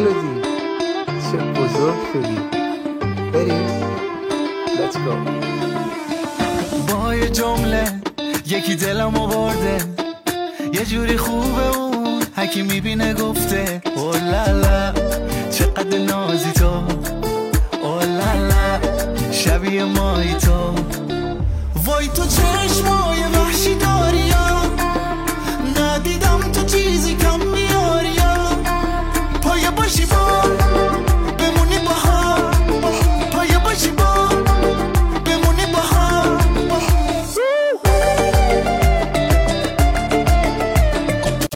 ملودی چه بزرگ شدی. بریم let's go. با یه جمله یکی دلم آورده، یه جوری خوبه اون هکی میبینه گفته اولالا چقدر نازی تو، اولالا شبیه مایی تو، وای تو چشمای وحشی داری